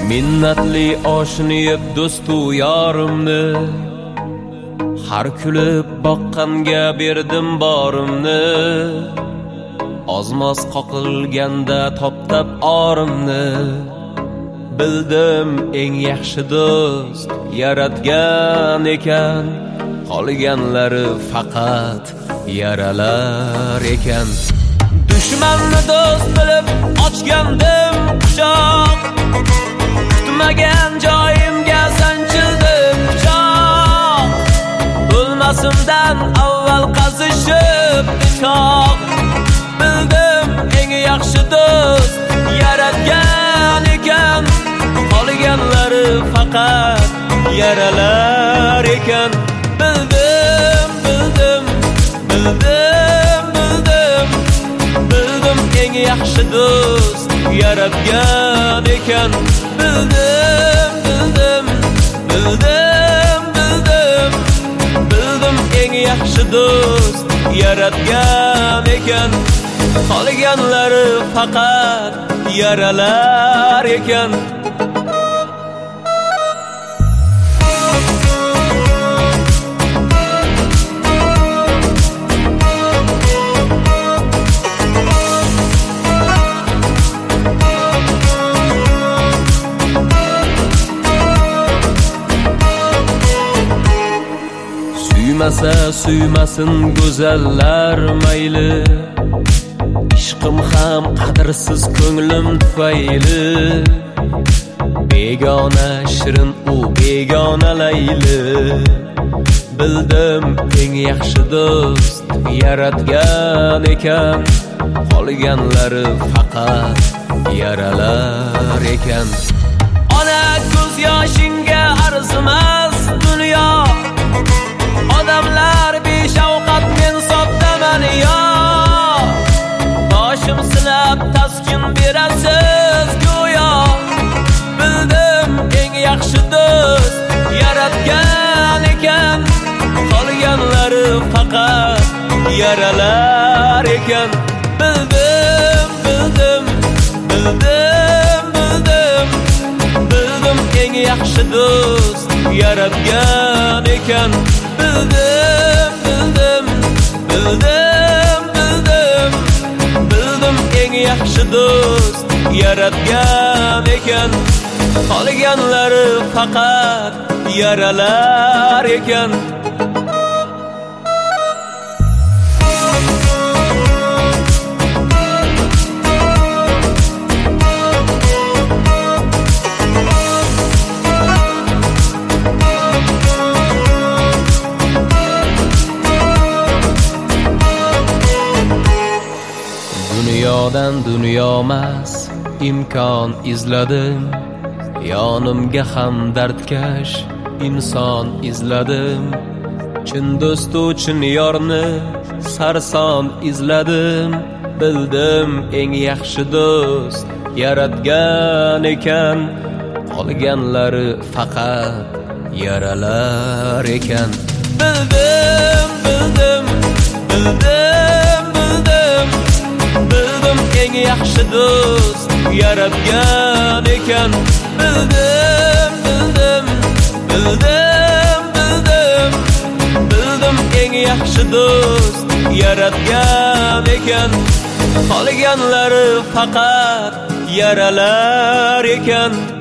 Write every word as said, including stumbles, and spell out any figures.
minnatli oshni yeb do'stu yorimni, har kulib boqqanga berdim borimni, ozmoz qoqilganda toptab orimni, bildim eng yaxshi do'st yaratgan ekan, qolganlari faqat yaralar ekan. Dushmanni do'st bilib ochgandim quchoq, kutmagan joyimga sanchildim pichoq, o'lmasimdan avval qazishib pichoq, bildim eng yaxshi do'st yaratgan ekan, qolganlari faqat yaralar ekan. Bildim, bildim, bildim, bildim, bildim eng yaxshi do'st yaratgan ekan. Bildim, bildim, bildim, bildim, bildim eng yaxshi do'st yaratgan ekan, qolganlari faqat yaralar ekan. Suymasa suymasin go'zallar mayli, ishqim ham qadrsiz ko'nglim tufayli, begona shirin u begona layli, bildim eng yaxshi do'st yaratgan ekan, qolganlari faqat yaralar ekan. Ona ko'z yoshingga arzimas dunyo, odamlar beshafqat, men soddaman yo, boshim sinab taskin berasiz go'yo, bildim eng yaxshi do'st yaratgan ekan, qolganlari faqat yaralar ekan. Bildim, bildim, bildim, bildim, bildim eng yaxshi do'st yaratgan ekan. Bildim, bildim, bildim, bildim, bildim eng yaxshi do'st yaratgan ekan, qolganlari faqat yaralar ekan. Dunyodan dunyomas imkon izladim, yonimga ham dardkash inson izladim, chin do'stu chin yorni sarson izladim, bildim eng yaxshi do'st yaratgan ekan, qolganlari faqat yaralar ekan. Bildim, bildim, bildim, bildim, bildim eng yaxshi do'st yaratgan ekan. Bildim, bildim, bildim, bildim, bildim eng yaxshi do'st yaratgan ekan, qolganlari faqat yaralar ekan.